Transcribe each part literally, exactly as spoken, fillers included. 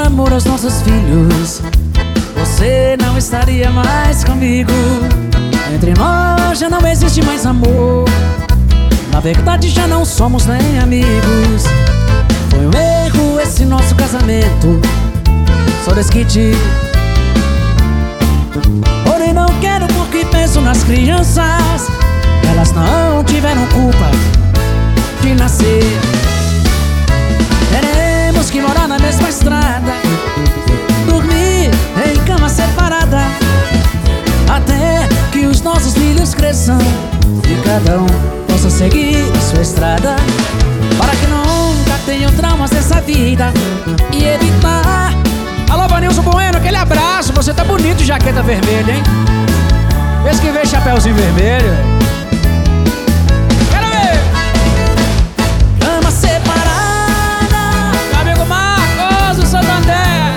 amor aos nossos filhos, você não estaria mais comigo. Entre nós já não existe mais amor, na verdade já não somos nem amigos. Foi um erro esse nosso casamento, só desquite. Porém não quero porque penso nas crianças, elas não tiveram culpa de nascer. Teremos que morar na mesma estrada, dormir em cama separada, até que os nossos filhos cresçam e cada um possa seguir sua estrada, para que nunca tenham traumas dessa vida e evitar. Alô, Vanilson Bueno, aquele abraço. Você tá bonito de jaqueta vermelha, hein? Vê que vem chapéuzinho vermelho. Quero ver! Cama separada, Meu amigo Marcos do Santander.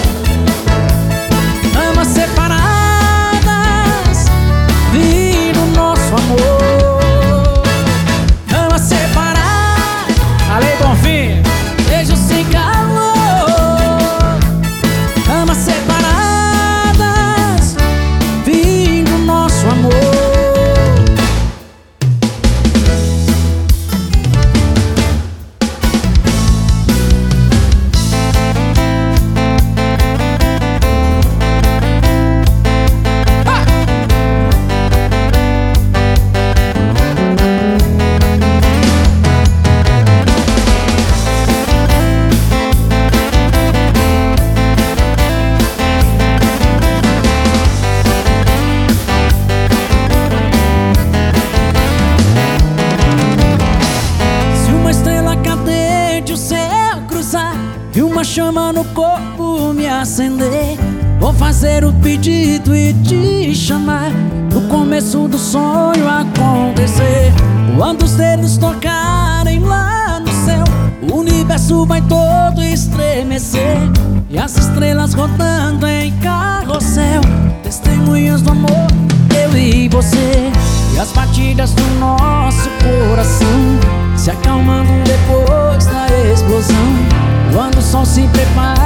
camas separadas, vindo nosso amor. Camas separadas, Alei Bonfim. beijo sem calor. Camas separadas, vindo nosso amor. E uma chama no corpo me acender, vou fazer o pedido e te chamar, no começo do sonho acontecer. Quando os dedos tocarem lá no céu, o universo vai todo estremecer, e as estrelas rodando em carrossel, testemunhas do amor, eu e você. E as batidas do nosso coração se acalmando depois da explosão, quando o sol se prepara